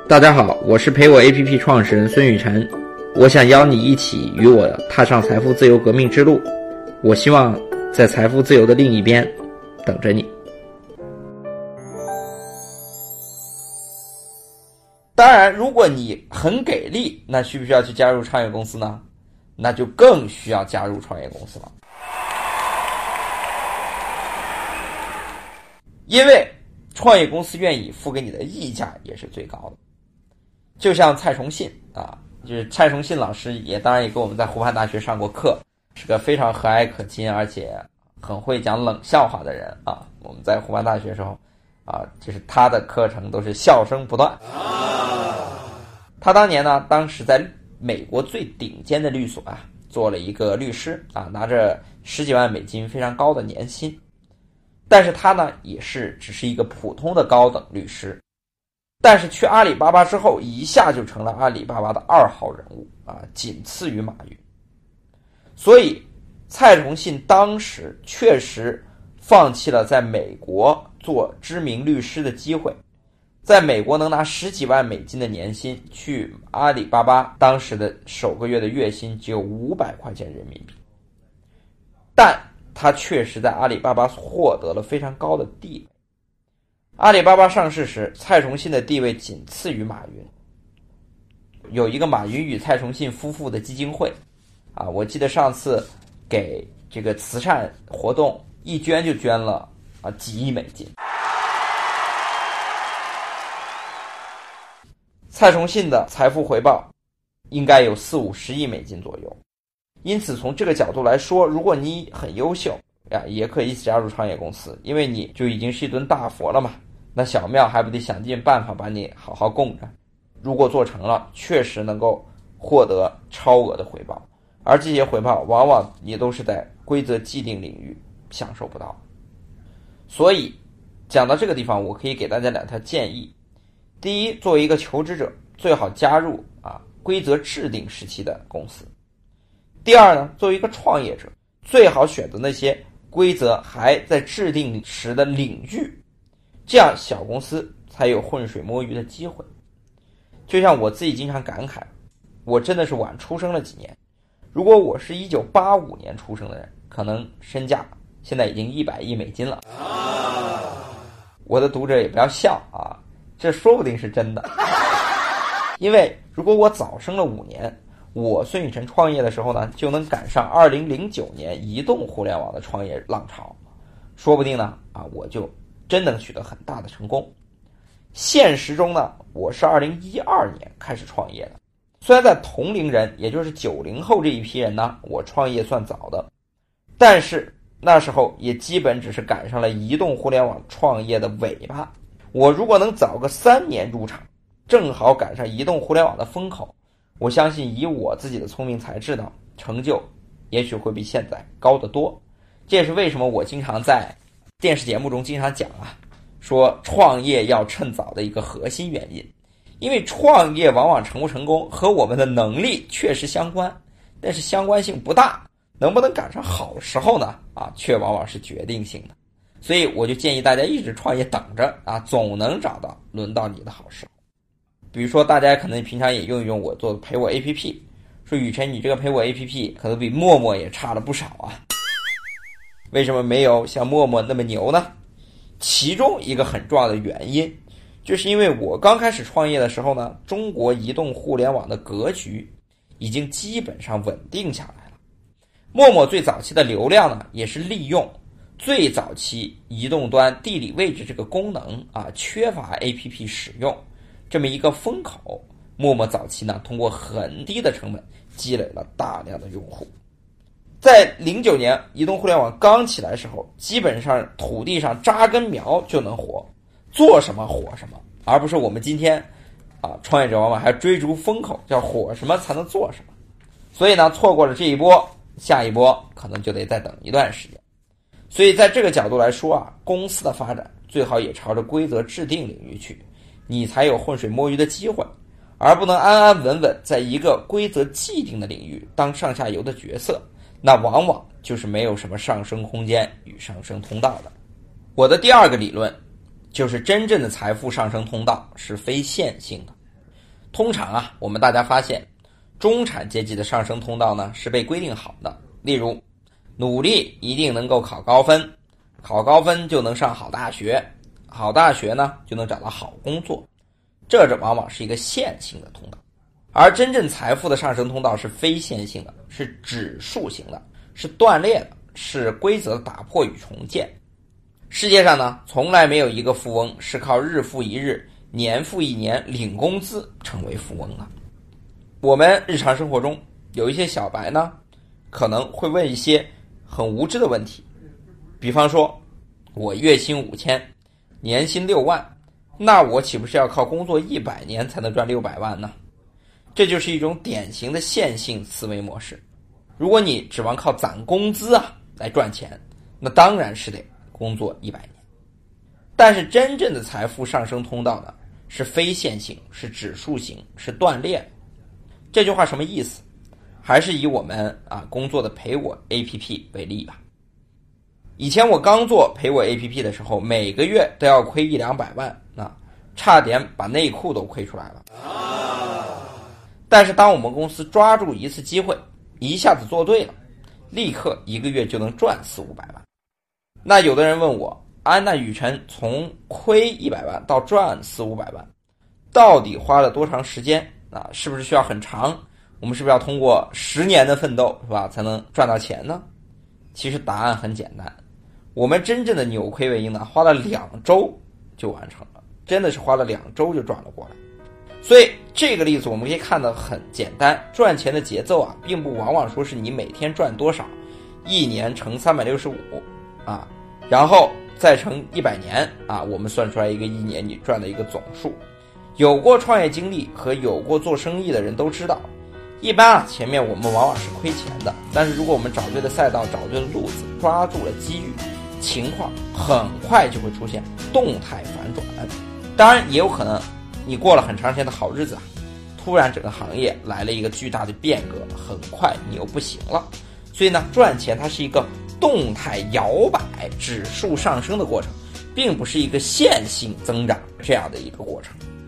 大家好，我是陪我 APP 创始人孙雨晨，我想邀你一起与我踏上财富自由革命之路，我希望在财富自由的另一边等着你。当然，如果你很给力，那需不需要去加入创业公司呢？那就更需要加入创业公司了。因为创业公司愿意付给你的溢价也是最高的。就像蔡崇信就是蔡崇信老师当然也跟我们在湖畔大学上过课，是个非常和蔼可亲而且很会讲冷笑话的人啊。我们在湖畔大学的时候就是他的课程都是笑声不断。他当年呢，当时在美国最顶尖的律所做了一个律师拿着10几万美金，非常高的年薪。但是他呢，也只是一个普通的高等律师。但是去阿里巴巴之后，一下就成了阿里巴巴的2号人物仅次于马云。所以蔡崇信当时确实放弃了在美国做知名律师的机会，在美国能拿10几万美金的年薪，去阿里巴巴当时的首个月的月薪只有500块钱人民币。但他确实在阿里巴巴获得了非常高的地位。阿里巴巴上市时，蔡崇信的地位仅次于马云。有一个马云与蔡崇信夫妇的基金会我记得上次给这个慈善活动一捐就捐了几亿美金。蔡崇信的财富回报应该有40-50亿美金左右。因此从这个角度来说，如果你很优秀也可以一起加入创业公司，因为你就已经是一尊大佛了嘛，那小庙还不得想尽办法把你好好供着。如果做成了，确实能够获得超额的回报，而这些回报往往也都是在规则既定领域享受不到。所以讲到这个地方，我可以给大家2条建议。第一，作为一个求职者，最好加入规则制定时期的公司。第二呢，作为一个创业者，最好选择那些规则还在制定时的领域，这样小公司才有浑水摸鱼的机会。就像我自己经常感慨，我真的是晚出生了几年。如果我是1985年出生的人，可能身价现在已经100亿美金了。我的读者也不要笑这说不定是真的。因为如果我早生了5年，我孙雨晨创业的时候呢，就能赶上2009年移动互联网的创业浪潮，说不定呢我就真能取得很大的成功。现实中呢，我是2012年开始创业的。虽然在同龄人，也就是90后这一批人呢，我创业算早的，但是那时候也基本只是赶上了移动互联网创业的尾巴。我如果能早个3年入场，正好赶上移动互联网的风口，我相信以我自己的聪明才智呢，成就也许会比现在高得多。这也是为什么我经常在电视节目中经常讲说创业要趁早的一个核心原因。因为创业往往成不成功和我们的能力确实相关，但是相关性不大，能不能赶上好时候呢却往往是决定性的。所以我就建议大家一直创业等着总能找到轮到你的好时候。比如说大家可能平常也用一用我做的陪我 APP， 说雨晨你这个陪我 APP 可能比陌陌也差了不少为什么没有像陌陌那么牛呢？其中一个很重要的原因，就是因为我刚开始创业的时候呢，中国移动互联网的格局已经基本上稳定下来了。陌陌最早期的流量呢，也是利用最早期移动端地理位置这个功能缺乏 APP 使用这么一个风口，陌陌早期呢，通过很低的成本积累了大量的用户。在09年移动互联网刚起来的时候，基本上土地上扎根苗就能活，做什么火什么，而不是我们今天创业者往往还追逐风口，叫火什么才能做什么。所以呢，错过了这一波，下一波可能就得再等一段时间。所以在这个角度来说公司的发展最好也朝着规则制定领域去，你才有浑水摸鱼的机会，而不能安安稳稳在一个规则既定的领域当上下游的角色，那往往就是没有什么上升空间与上升通道的。我的第2个理论就是真正的财富上升通道是非线性的。 通常啊，我们大家发现中产阶级的上升通道呢是被规定好的，例如努力一定能够考高分，考高分就能上好大学，好大学呢就能找到好工作，这往往是一个线性的通道。而真正财富的上升通道是非线性的，是指数型的，是断裂的，是规则的打破与重建。世界上呢，从来没有一个富翁是靠日复一日、年复一年领工资成为富翁的。我们日常生活中有一些小白呢，可能会问一些很无知的问题，比方说，我月薪5000，年薪6万，那我岂不是要靠工作100年才能赚600万呢？这就是一种典型的线性思维模式。如果你指望靠攒工资来赚钱，那当然是得工作100年。但是真正的财富上升通道呢，是非线性，是指数型，是断裂的。这句话什么意思？还是以我们工作的陪我 APP 为例吧。以前我刚做陪我 APP 的时候，每个月都要亏100-200万，差点把内裤都亏出来了。但是当我们公司抓住一次机会，一下子做对了，立刻1个月就能赚400-500万。那有的人问我，那宇晨从亏100万到赚400-500万，到底花了多长时间？是不是需要很长？我们是不是要通过10年的奋斗，是吧，才能赚到钱呢？其实答案很简单，我们真正的扭亏为盈呢，花了2周就完成了，真的是花了2周就赚了过来。所以这个例子我们可以看得很简单，赚钱的节奏并不往往说是你每天赚多少，1年乘365然后再乘100年我们算出来一个1年你赚的一个总数。有过创业经历和有过做生意的人都知道，一般前面我们往往是亏钱的，但是如果我们找对了赛道，找对了路子，抓住了机遇，情况很快就会出现动态反转。当然也有可能你过了很长时间的好日子突然整个行业来了一个巨大的变革，很快你又不行了。所以呢，赚钱它是一个动态摇摆、指数上升的过程，并不是一个线性增长这样的一个过程。